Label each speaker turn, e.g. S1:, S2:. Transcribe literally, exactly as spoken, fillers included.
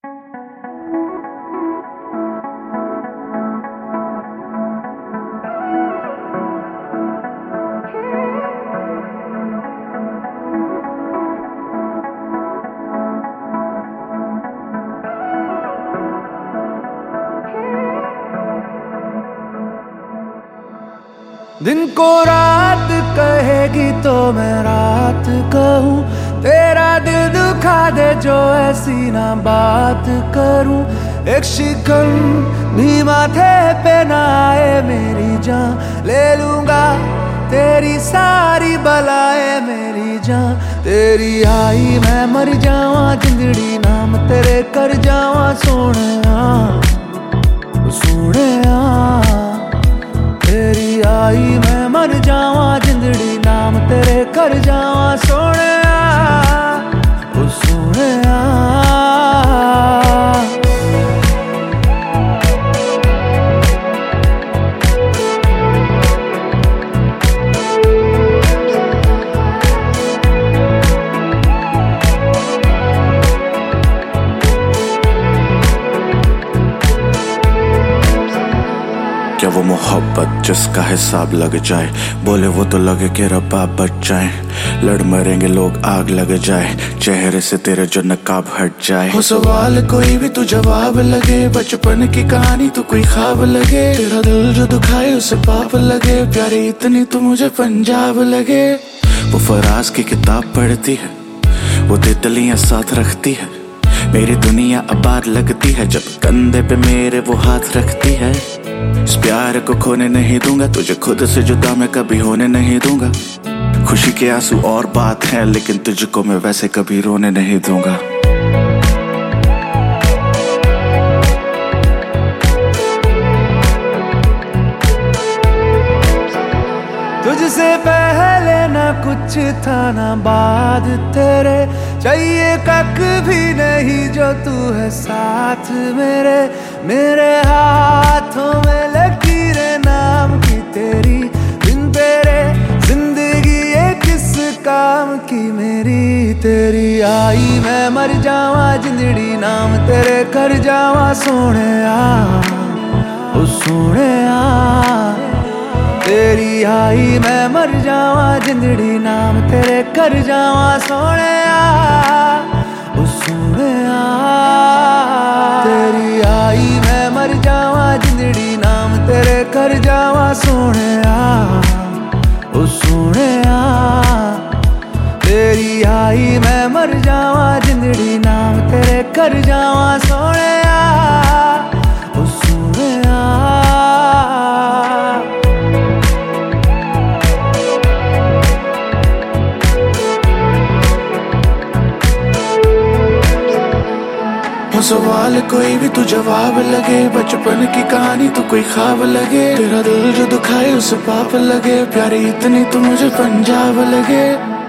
S1: दिन को रात कहेगी तो मैं रात कहूँ, तेरा दिल दुखा दे जो ऐसी ना बात करूँ। एक शिकन भी माथे पे ना आए मेरी जान, ले लूंगा तेरी सारी बलाए मेरी जान। तेरी आई मैं मर जावा, जिंदड़ी नाम तेरे कर जावा सोने सोने। तेरी आई मैं मर जावा, जिंदड़ी नाम तेरे कर जावा सोने ओ सोने।
S2: क्या वो मोहब्बत जिसका हिसाब लग जाए, बोले वो तो लगे कि रब्बा बच जाए। लड़ मरेंगे लोग आग लग जाए, चेहरे से तेरे जो नकाब हट जाए। हो सवाल कोई भी तू जवाब लगे, बचपन की कहानी तू कोई ख्वाब लगे। तेरा दिल जो दुखाए उसे पाप लगे, प्यारी इतनी तू मुझे पंजाब लगे। वो फराज की किताब पढ़ती है, वो तितलियां साथ रखती है। मेरी दुनिया आबाद लगती है जब कंधे पे मेरे वो हाथ रखती है। इस प्यार को खोने नहीं दूंगा, तुझे खुद से जुदा मैं कभी होने नहीं दूंगा। खुशी के आंसू और बात है, लेकिन तुझको मैं वैसे कभी रोने नहीं दूंगा।
S1: तुझसे पहले ना कुछ था ना बाद तेरे, चाहिए कख भी नहीं जो तू है साथ मेरे। मेरे हाथों में लकीरें नाम की तेरी, बिन तेरे जिंदगी ये किस काम की मेरी। तेरी आई मैं मर जावा, जिंदड़ी नाम तेरे कर जावा सोने ओ सोने। तेरी आई मैं मर जावा, जिंदड़ी नाम तेरे कर जावा सोने ओ सोने। तेरी आई मैं मर जावा, जिंदड़ी नाम तेरे कर जावा सोने ओ सोने। तेरी आई मैं मर जावा, जिंदड़ी नाम तेरे कर जावा सोने ओ सोने।
S2: सवाल कोई भी तू जवाब लगे, बचपन की कहानी तू कोई ख्वाब लगे। तेरा दिल जो दुखाए उसे पाप लगे, प्यारी इतनी तू मुझे पंजाब लगे।